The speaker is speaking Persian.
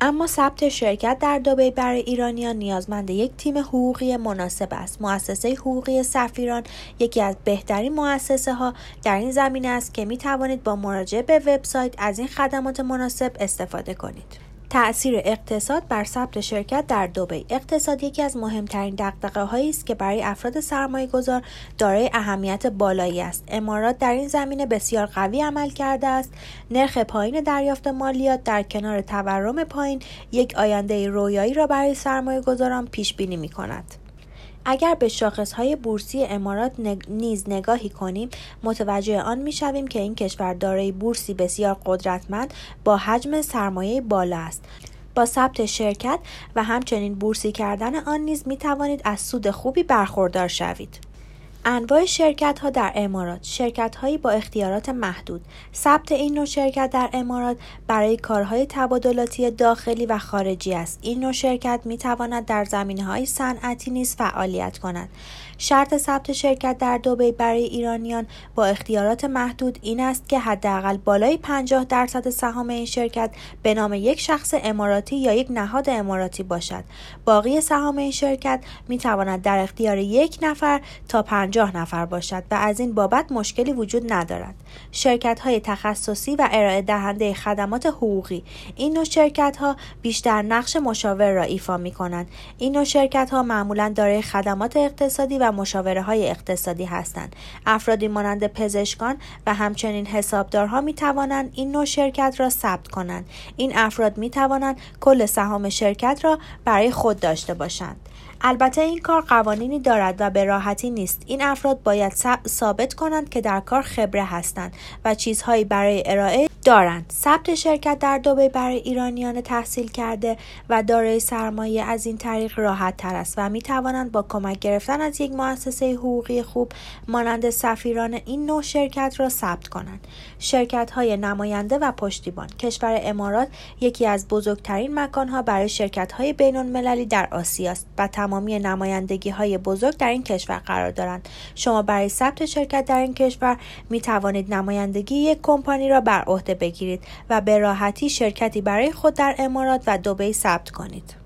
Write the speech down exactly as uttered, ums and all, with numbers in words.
اما ثبت شرکت در دبی برای ایرانیان نیازمند یک تیم حقوقی مناسب است. مؤسسه حقوقی سفیران یکی از بهترین مؤسسه ها در این زمینه است که می توانید با مراجعه به وبسایت از این خدمات مناسب استفاده کنید. تأثیر اقتصاد بر ثبت شرکت در دبی. اقتصاد یکی از مهمترین دغدغه‌هایی است که برای افراد سرمایه‌گذار دارای اهمیت بالایی است. امارات در این زمینه بسیار قوی عمل کرده است. نرخ پایین دریافت مالیات در کنار تورم پایین یک آینده رویایی را برای سرمایه‌گذاران پیش بینی می‌کند. اگر به شاخص‌های بورسی امارات نگ... نیز نگاهی کنیم، متوجه آن می‌شویم که این کشور دارای بورسی بسیار قدرتمند با حجم سرمایه بالا است. با ثبت شرکت و همچنین بورسی کردن آن نیز می‌توانید از سود خوبی برخوردار شوید. انواع شرکت‌ها در امارات. شرکت‌هایی با اختیارات محدود. ثبت این نوع شرکت در امارات برای کارهای تبادلاتی داخلی و خارجی است. این نوع شرکت می‌تواند در زمینه‌های صنعتی نیز فعالیت کند. شرط ثبت شرکت در دبی برای ایرانیان با اختیارات محدود این است که حداقل بالای پنجاه درصد سهام این شرکت به نام یک شخص اماراتی یا یک نهاد اماراتی باشد. باقی سهام این شرکت می‌تواند در اختیار یک نفر تا پنجاه نفر باشد و از این بابت مشکلی وجود ندارد. شرکت‌های تخصصی و ارائه دهنده خدمات حقوقی. این نوع شرکت‌ها بیشتر نقش مشاور را ایفا می‌کنند. این نوع شرکت‌ها معمولاً دارای خدمات اقتصادی و مشاوره‌های اقتصادی هستند. افرادی مانند پزشکان و همچنین حسابدارها می‌توانند این نوع شرکت را ثبت کنند. این افراد می‌توانند کل سهام شرکت را برای خود داشته باشند. البته این کار قوانینی دارد و به راحتی نیست. این افراد باید ثابت کنند که در کار خبره هستند و چیزهایی برای ارائه دارند. ثبت شرکت در دبی برای ایرانیان تحصیل کرده و دارای سرمایه از این طریق راحت تر است و می توانند با کمک گرفتن از یک مؤسسه حقوقی خوب مانند سفیران این نوع شرکت را ثبت کنند. شرکت های نماینده و پشتیبان. کشور امارات یکی از بزرگترین مکانها برای شرکت های بین المللی در آسیا است و تمامی نمایندگی های بزرگ در این کشور قرار دارند. شما برای ثبت شرکت در این کشور می توانید نمایندگی یک کمپانی را بر عهده بگیرید و به راحتی شرکتی برای خود در امارات و دبی ثبت کنید.